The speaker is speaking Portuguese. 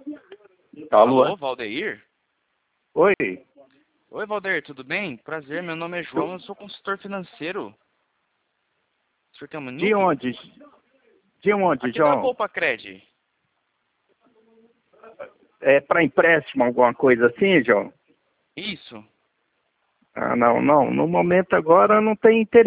Alô? Alô, Valdeir? Oi. Oi, Valdeir, tudo bem? Prazer, meu nome é João, eu sou consultor financeiro. O senhor tem um minuto? De onde? De onde, Aqui da João? Poupa Cred. É para empréstimo, alguma coisa assim, João? Isso. Ah, não. No momento agora não tem interesse.